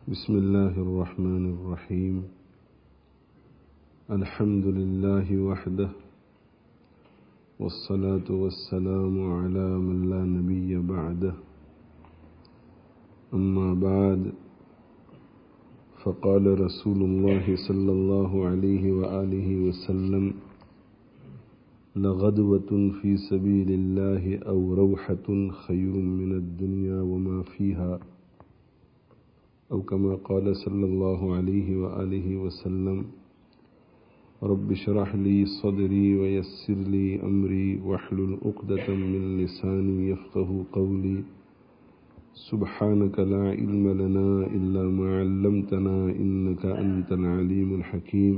بسم الله الرحمن الرحيم الحمد لله وحده والصلاة والسلام على من لا نبي بعده أما بعد فقال رسول الله صلى الله عليه وآله وسلم لغدوة في سبيل الله أو روحة خير من الدنيا وما فيها أو كما قال صلى الله عليه وآله وسلم رب اشرح لي صدري ويسر لي أمري واحلل عقدة من لساني يفقه قولي سبحانك لا علم لنا إلا ما علمتنا إنك أنت العليم الحكيم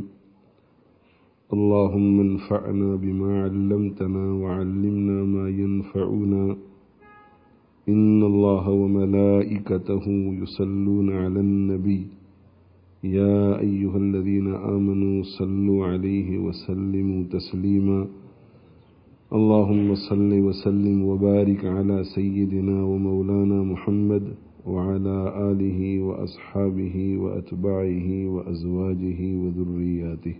اللهم انفعنا بما علمتنا وعلمنا ما ينفعنا إن الله وملائكته يصلون على النبي يا أيها الذين آمنوا صلوا عليه وسلموا تسليما اللهم صل وسلم وبارك على سيدنا ومولانا محمد وعلى آله وأصحابه وأتباعه وأزواجه وذرياته.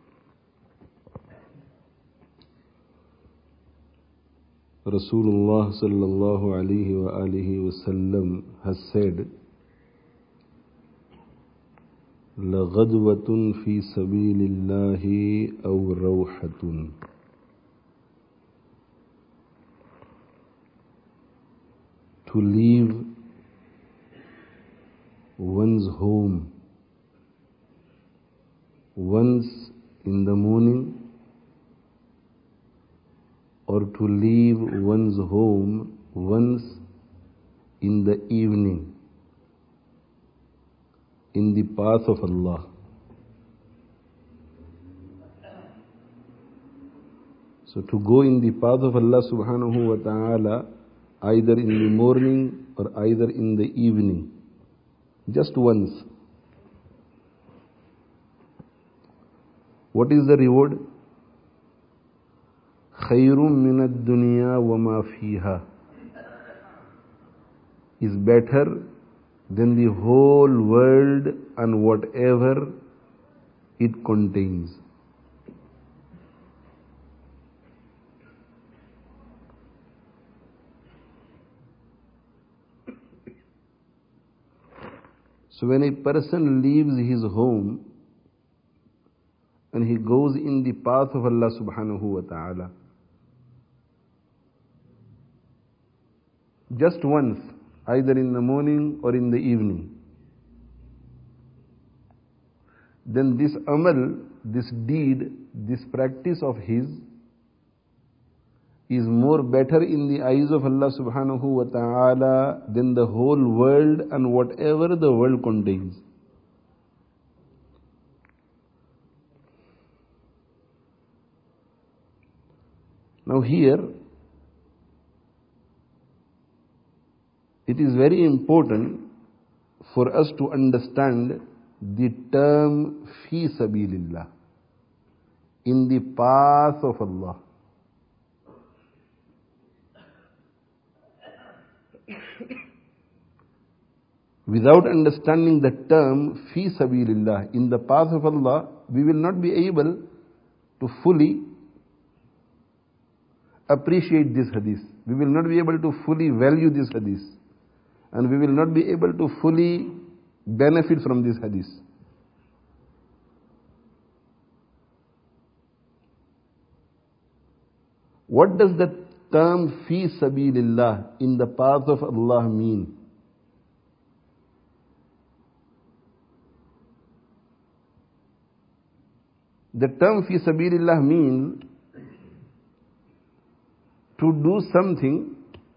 Rasulullah sallallahu alayhi wa alihi wasallam has said, لَغَدْوَةٌ فِي سَبِيلِ اللَّهِ أَوْ رَوْحَةٌ. To leave one's home once in the morning, or to leave one's home once in the evening in the path of Allah. So to go in the path of Allah subhanahu wa ta'ala either in the morning or either in the evening, just once. What is the reward? خَيْرٌ مِّنَ الدُّنْيَا وَمَا فِيهَا is better than the whole world and whatever it contains. So when a person leaves his home and he goes in the path of Allah subhanahu wa ta'ala, just once, either in the morning or in the evening, then this amal, this deed, this practice of his is more better in the eyes of Allah subhanahu wa ta'ala than the whole world and whatever the world contains. Now here, it is very important for us to understand the term fi sabilillah, in the path of Allah. Without understanding the term fi sabilillah, in the path of Allah, we will not be able to fully appreciate this hadith. We will not be able to fully value this hadith. And we will not be able to fully benefit from this hadith. What does the term fi sabilillah, in the path of Allah, mean? The term fi sabilillah means to do something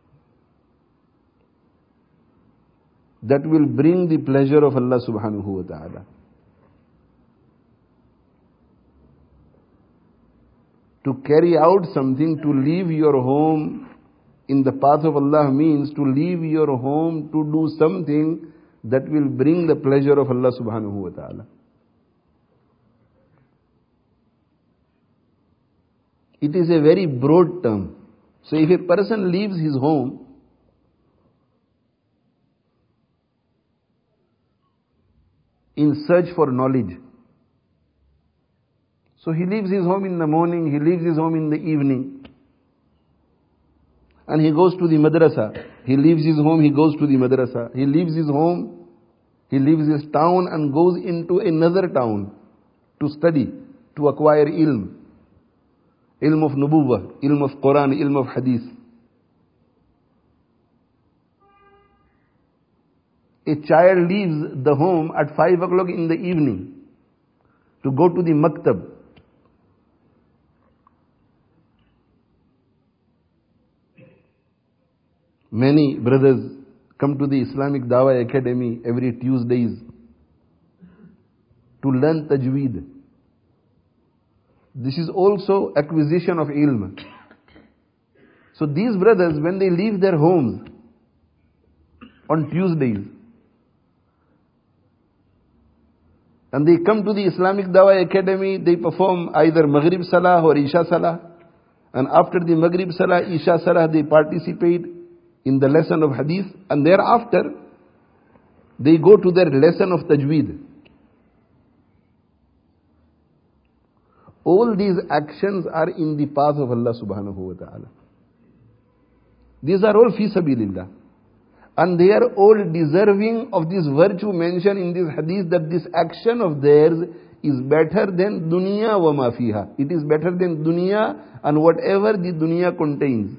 that will bring the pleasure of Allah subhanahu wa ta'ala. To carry out something, to leave your home in the path of Allah means to leave your home to do something that will bring the pleasure of Allah subhanahu wa ta'ala. It is a very broad term. So if a person leaves his home in search for knowledge. So he leaves his home in the morning, he leaves his home in the evening, and he goes to the madrasa. He leaves his home, he goes to the madrasa. He leaves his home, he leaves his town and goes into another town to study, to acquire ilm. Ilm of Nubuwwah, ilm of Quran, ilm of Hadith. A child leaves the home at 5 o'clock in the evening to go to the maktab. Many brothers come to the Islamic Dawah Academy every Tuesdays to learn tajweed. This is also acquisition of ilm. So these brothers, when they leave their homes on Tuesdays, and they come to the Islamic Dawah Academy, they perform either Maghrib Salah or Isha Salah. And after the Maghrib Salah, Isha Salah, they participate in the lesson of Hadith. And thereafter, they go to their lesson of Tajweed. All these actions are in the path of Allah subhanahu wa ta'ala. These are all fi sabilillah. And they are all deserving of this virtue mentioned in this hadith, that this action of theirs is better than dunya wa ma fiha. It is better than dunya and whatever the dunya contains.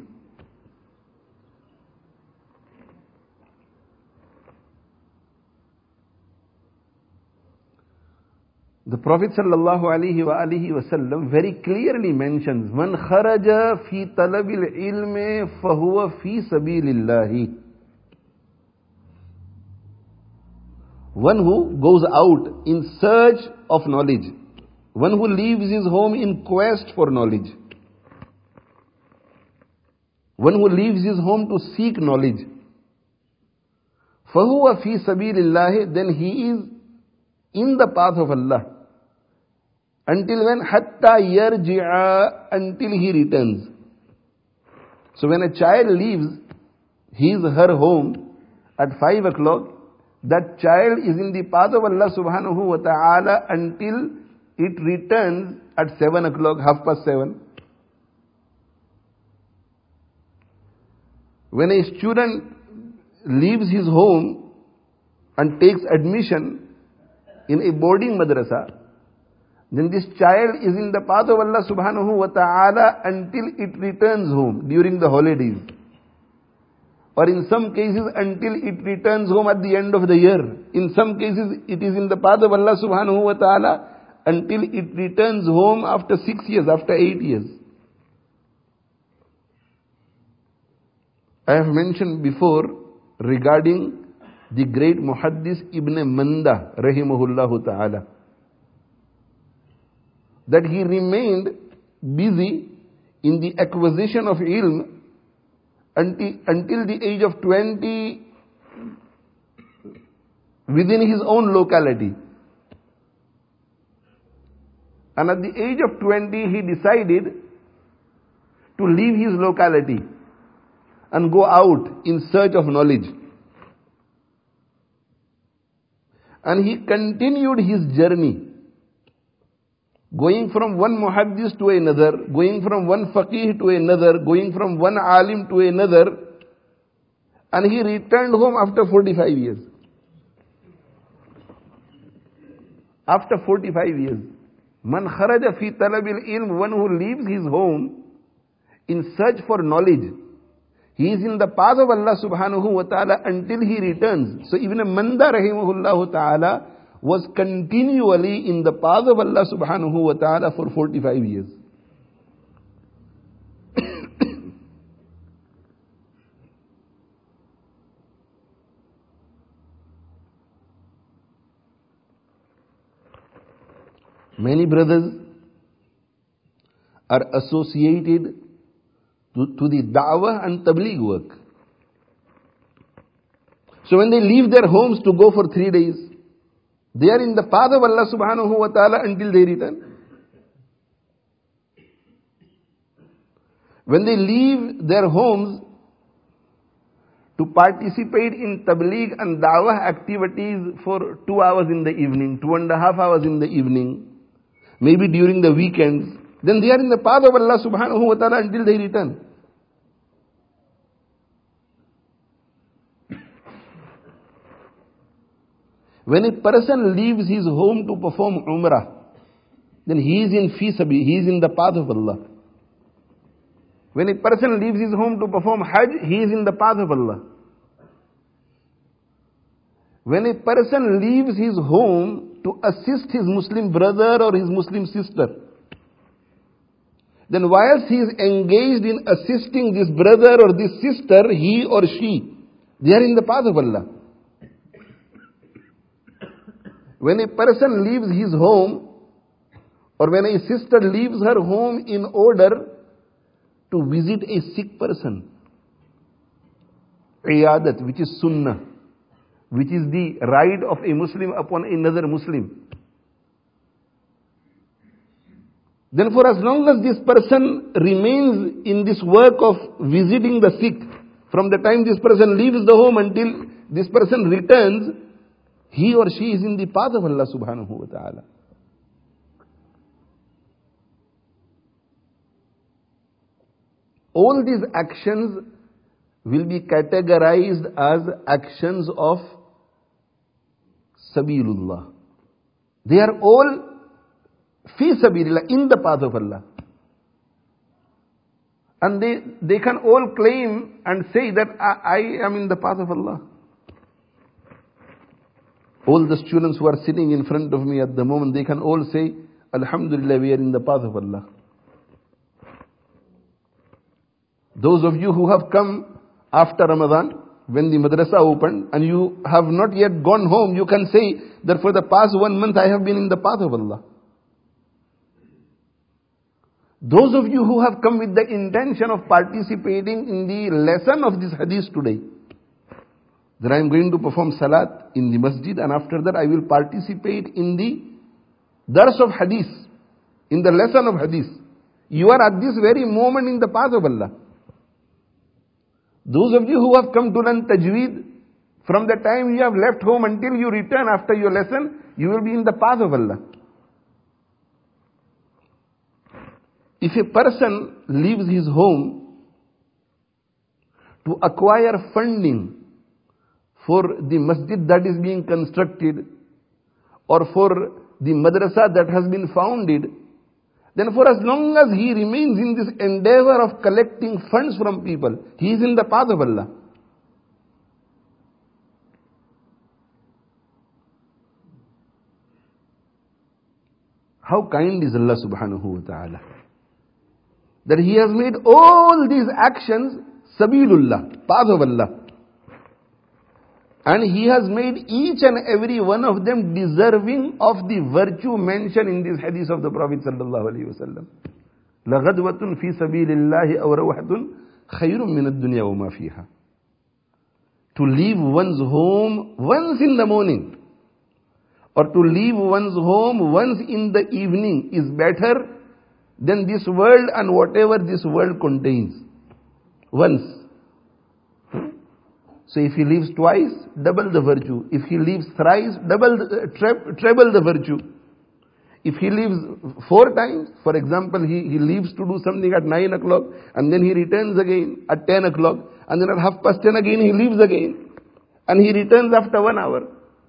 The Prophet sallallahu alaihi wasallam very clearly mentions, "Man kharaja fi talabil ilmi fahuwa fi sabilillahi." One who goes out in search of knowledge, one who leaves his home in quest for knowledge, one who leaves his home to seek knowledge, fahuwa fi sabilillahi, then he is in the path of Allah. Until when? Hatta yarji'a, until he returns. So when a child leaves her home at 5 o'clock, that child is in the path of Allah subhanahu wa ta'ala until it returns at 7 o'clock, 7:30. When a student leaves his home and takes admission in a boarding madrasa, then this child is in the path of Allah subhanahu wa ta'ala until it returns home during the holidays. Or in some cases until it returns home at the end of the year. In some cases it is in the path of Allah subhanahu wa ta'ala until it returns home after 6 years, after 8 years. I have mentioned before regarding the great Muhaddis Ibn Manda rahimahullahu ta'ala, that he remained busy in the acquisition of ilm until the age of 20 within his own locality. And at the age of 20 he decided to leave his locality and go out in search of knowledge. And he continued his journey, going from one muhaddis to another, going from one faqih to another, going from one alim to another, and he returned home after 45 years. After 45 years. Man kharaja fi talabil ilm, one who leaves his home in search for knowledge. He is in the path of Allah subhanahu wa ta'ala until he returns. So Ibn Manda rahimahullah ta'ala was continually in the path of Allah subhanahu wa ta'ala for 45 years. Many brothers are associated to the da'wah and tabligh work. So when they leave their homes to go for 3 days, they are in the path of Allah subhanahu wa ta'ala until they return. When they leave their homes to participate in tabligh and dawah activities for 2 hours in the evening, 2.5 hours in the evening, maybe during the weekends, then they are in the path of Allah subhanahu wa ta'ala until they return. When a person leaves his home to perform Umrah, then he is in fi sabi, he is in the path of Allah. When a person leaves his home to perform Hajj, he is in the path of Allah. When a person leaves his home to assist his Muslim brother or his Muslim sister, then whilst he is engaged in assisting this brother or this sister, he or she, they are in the path of Allah. When a person leaves his home, or when a sister leaves her home in order to visit a sick person, iyadat, which is sunnah, which is the right of a Muslim upon another Muslim, then for as long as this person remains in this work of visiting the sick, from the time this person leaves the home until this person returns, he or she is in the path of Allah subhanahu wa ta'ala. All these actions will be categorized as actions of Sabilullah. They are all fi sabilillah, in the path of Allah. And they can all claim and say that I am in the path of Allah. All the students who are sitting in front of me at the moment, they can all say, Alhamdulillah, we are in the path of Allah. Those of you who have come after Ramadan, when the madrasa opened, and you have not yet gone home, you can say that for the past 1 month I have been in the path of Allah. Those of you who have come with the intention of participating in the lesson of this hadith today, that I am going to perform salat in the masjid, and after that I will participate in the dars of hadith, in the lesson of hadith. You are at this very moment in the path of Allah. Those of you who have come to learn tajweed, from the time you have left home until you return after your lesson, you will be in the path of Allah. If a person leaves his home to acquire funding for the masjid that is being constructed, or for the madrasa that has been founded, then for as long as he remains in this endeavor of collecting funds from people, he is in the path of Allah. How kind is Allah subhanahu wa ta'ala, that He has made all these actions Sabilullah, path of Allah. And He has made each and every one of them deserving of the virtue mentioned in this hadith of the Prophet sallallahu alaihi wasallam. لَغَدْوَةٌ فِي سَبِيلِ اللَّهِ أَوْ رَوْحَةٌ خَيْرٌ مِنَ الدُّنْيَا وَمَا فِيهَا. To leave one's home once in the morning, or to leave one's home once in the evening, is better than this world and whatever this world contains. Once. So if he leaves twice, double the virtue. If he leaves thrice, treble the virtue. If he leaves 4 times, for example, he leaves to do something at 9 o'clock, and then he returns again at 10 o'clock, and then at 10:30 again he leaves again, and he returns after 1 hour.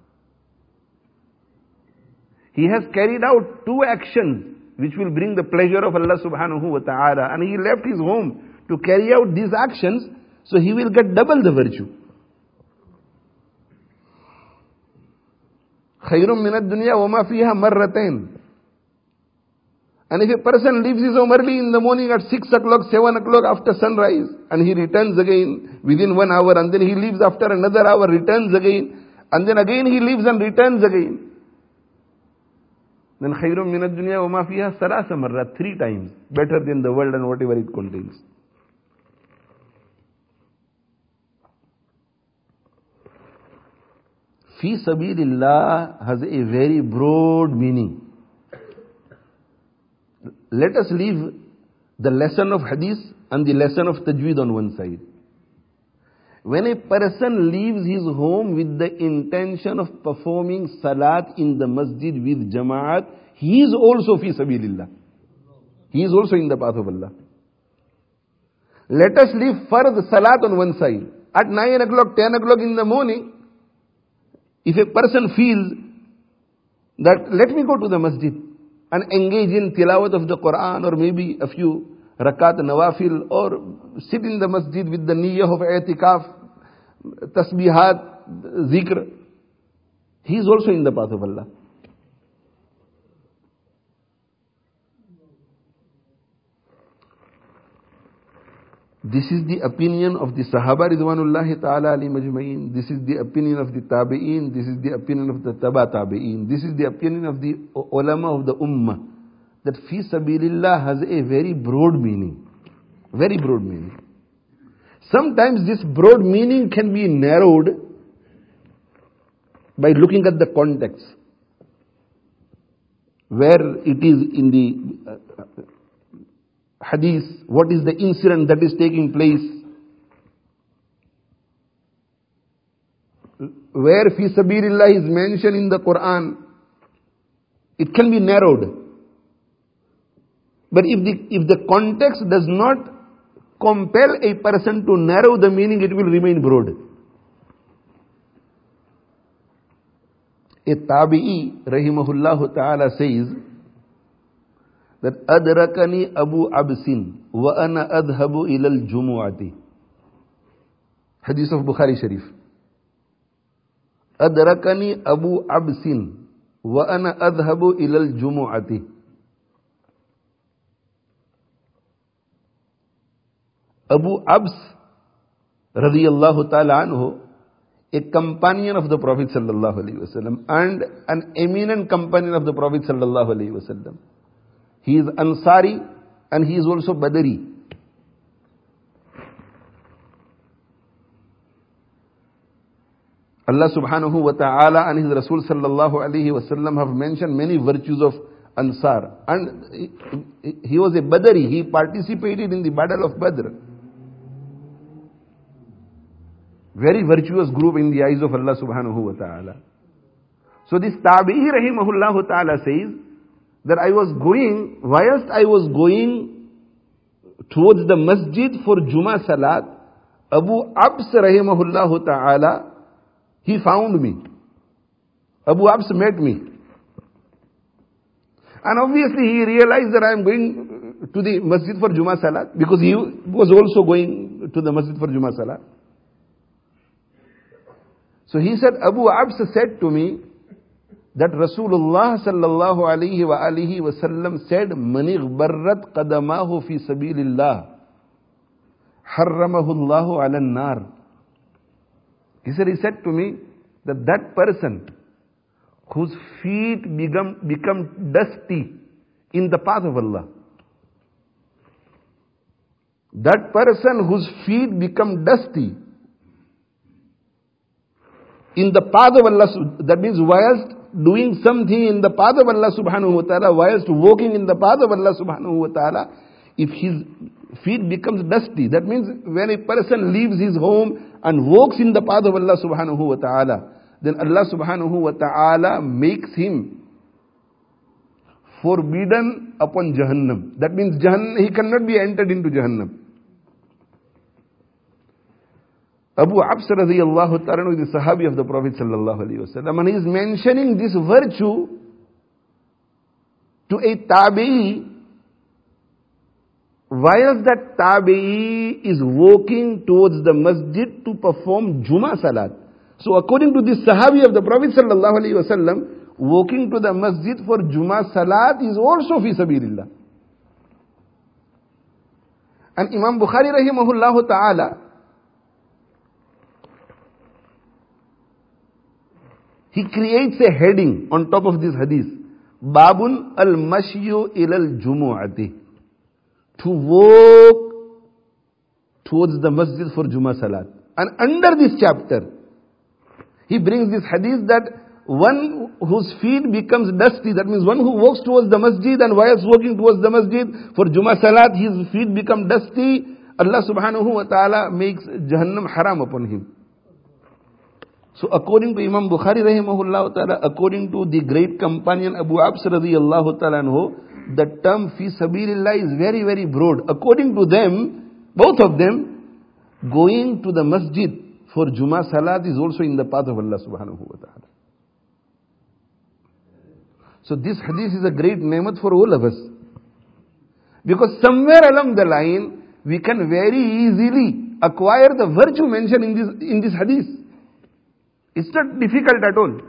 He has carried out 2 actions which will bring the pleasure of Allah subhanahu wa ta'ala, and he left his home to carry out these actions, so he will get double the virtue. خَيْرٌ مِنَ الدُّنْيَا وَمَا فِيهَا مَرَّتَيْنِ. And if a person leaves his home early in the morning at 6 o'clock, 7 o'clock after sunrise, and he returns again within 1 hour, and then he leaves after another hour, returns again, and then again he leaves and returns again, then خَيْرٌ مِنَ الدُّنْيَا وَمَا فِيهَا ثَلَاثَ مَرَّات, 3 times better than the world and whatever it contains. Fi Sabilillah has a very broad meaning. Let us leave the lesson of hadith and the lesson of tajweed on one side. When a person leaves his home with the intention of performing salat in the masjid with jama'at, he is also fi sabilillah. He is also in the path of Allah. Let us leave fard salat on one side. At 9 o'clock, 10 o'clock in the morning, if a person feels that let me go to the masjid and engage in tilawat of the Quran or maybe a few rakat nawafil or sit in the masjid with the niyyah of i'tikaf, tasbihat, zikr, he is also in the path of Allah. This is the opinion of the Sahaba Ridwanullahi Ta'ala alayhim ajma'in. This is the opinion of the Tabi'een. This is the opinion of the Taba Tabi'een. This is the opinion of the ulama of the Ummah. That fi sabilillah has a very broad meaning. Very broad meaning. Sometimes this broad meaning can be narrowed by looking at the context. Where it is in the hadith, what is the incident that is taking place, where fi sabilillah is mentioned in the Quran, it can be narrowed. But if the context does not compel a person to narrow the meaning, it will remain broad. A tabi'i rahimahullah ta'ala says that adrakani Abu Absin wa ana adhabu ila al-jumu'ati. Hadith of Bukhari Sharif. Adrakani Abu Absin wa ana adhabu ila al-jumu'ati. Abu Abs radiyallahu ta'ala anhu, a companion of the Prophet sallallahu alaihi wasallam and an eminent companion of the Prophet sallallahu alaihi wasallam. He is Ansari and he is also Badri. Allah subhanahu wa ta'ala and His Rasul sallallahu alaihi wasallam have mentioned many virtues of Ansar. And he was a Badri. He participated in the battle of Badr. Very virtuous group in the eyes of Allah subhanahu wa ta'ala. So this Tabi'i rahimahullah ta'ala says that whilst I was going towards the masjid for Jummah Salat, Abu Abs rahimahullah ta'ala, he found me. Abu Abs met me. And obviously he realized that I am going to the masjid for Jummah Salat because he was also going to the masjid for Jummah Salat. So he said, Abu Abs said to me that Rasulullah sallallahu alayhi wa alihi wa sallam said, Man ighbarrat qadamahu fi sabilillah, harramahu Allahu ala an-nar. He said to me that person whose feet become dusty in the path of Allah, that person whose feet become dusty in the path of Allah, that means whilst doing something in the path of Allah subhanahu wa ta'ala, whilst walking in the path of Allah subhanahu wa ta'ala, if his feet becomes dusty, that means when a person leaves his home and walks in the path of Allah subhanahu wa ta'ala, then Allah subhanahu wa ta'ala makes him forbidden upon Jahannam. That means he cannot be entered into Jahannam. Abu Abs radiyallahu ta'ala is the Sahabi of the Prophet sallallahu alayhi wa sallam, and he is mentioning this virtue to a Tabi'i whilst that Tabi'i is walking towards the masjid to perform Jummah Salat. So according to this Sahabi of the Prophet sallallahu alayhi wa sallam, walking to the masjid for Jummah Salat is also fi sabilillah. And Imam Bukhari rahimahullah ta'ala, he creates a heading on top of this hadith. Babun al-mashyu ilal jumu'ati. To walk towards the masjid for Jummah Salat. And under this chapter, he brings this hadith that one whose feet becomes dusty, that means one who walks towards the masjid and whilst walking towards the masjid for Jummah Salat, his feet become dusty. Allah subhanahu wa ta'ala makes Jahannam haram upon him. So according to Imam Bukhari rahimahullah ta'ala, according to the great companion Abu Abs radiyallahu ta'ala anhu, the term fi sabilillah is very, very broad. According to them, both of them, going to the masjid for Jummah Salat is also in the path of Allah subhanahu wa ta'ala. So this hadith is a great nemat for all of us. Because somewhere along the line, we can very easily acquire the virtue mentioned in this hadith. It's not difficult at all.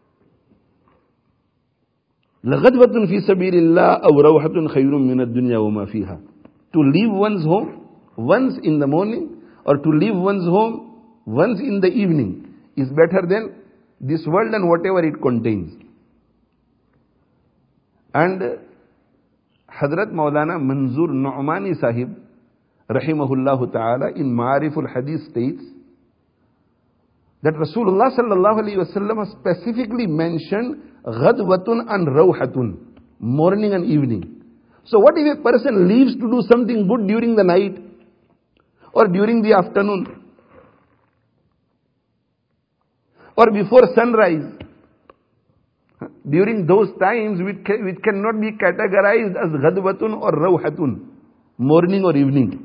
لَغَدْوَةٌ فِي سَبِيلِ اللَّهِ أَوْ رَوْحَةٌ خَيْرٌ مِنَ الدُّنْيَا وَمَا فِيهَا. To leave one's home once in the morning or to leave one's home once in the evening is better than this world and whatever it contains. And Hazrat Maulana Manzoor Nu'mani Sahib rahimahullah ta'ala in Ma'ariful Hadith states that Rasulullah sallallahu alayhi wa sallam has specifically mentioned ghadwatun and rawhatun, morning and evening. So what if a person leaves to do something good during the night or during the afternoon or before sunrise? During those times which cannot be categorized as ghadwatun or rawhatun, morning or evening.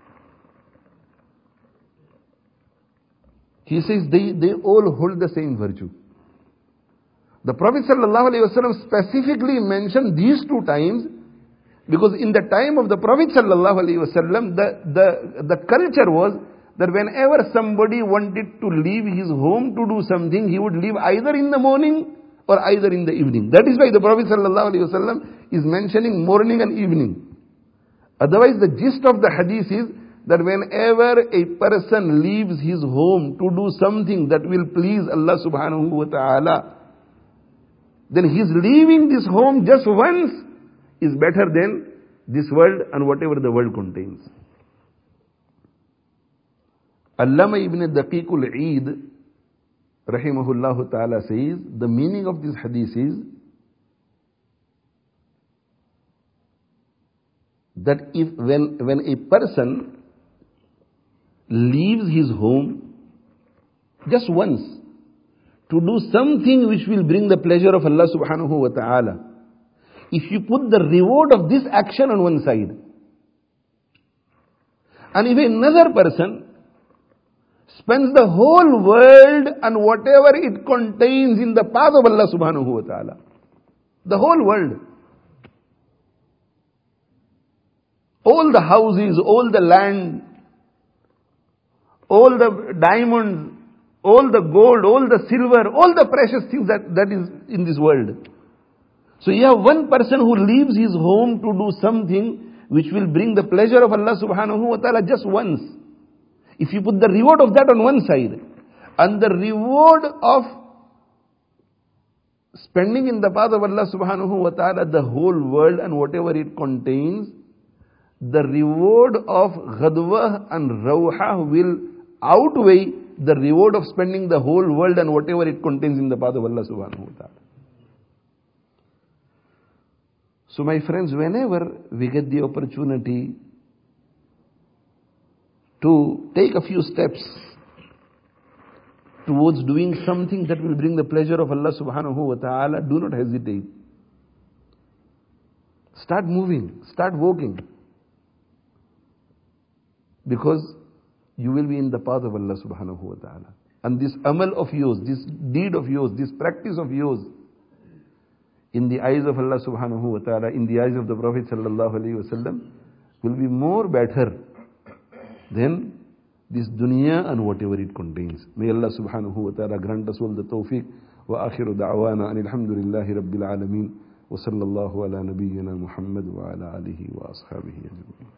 He says they all hold the same virtue. The Prophet ﷺ specifically mentioned these two times because in the time of the Prophet ﷺ, the culture was that whenever somebody wanted to leave his home to do something, he would leave either in the morning or either in the evening. That is why the Prophet ﷺ is mentioning morning and evening. Otherwise, the gist of the hadith is that whenever a person leaves his home to do something that will please Allah subhanahu wa ta'ala, then his leaving this home just once is better than this world and whatever the world contains. Allama ibn Daqiqul Eid rahimahullah ta'ala says, the meaning of this hadith is that when a person leaves his home just once to do something which will bring the pleasure of Allah subhanahu wa ta'ala, if you put the reward of this action on one side, and if another person spends the whole world and whatever it contains in the path of Allah subhanahu wa ta'ala, the whole world, all the houses, all the land, all the diamonds, all the gold, all the silver, all the precious things that is in this world. So you have one person who leaves his home to do something which will bring the pleasure of Allah subhanahu wa ta'ala just once. If you put the reward of that on one side, and the reward of spending in the path of Allah subhanahu wa ta'ala the whole world and whatever it contains, the reward of ghadwah and rawha will outweigh the reward of spending the whole world and whatever it contains in the path of Allah subhanahu wa ta'ala. So my friends, whenever we get the opportunity to take a few steps towards doing something that will bring the pleasure of Allah subhanahu wa ta'ala, do not hesitate. Start moving, start walking. Because you will be in the path of Allah subhanahu wa ta'ala. And this amal of yours, this deed of yours, this practice of yours, in the eyes of Allah subhanahu wa ta'ala, in the eyes of the Prophet sallallahu alayhi wa sallam, will be more better than this dunya and whatever it contains. May Allah subhanahu wa ta'ala grant us all the tawfiq. Wa akhiru da'wana anil hamdulillahi rabbil alameen. Wa sallallahu ala nabiyyina Muhammad wa ala alihi wa ashabihi ajma'in.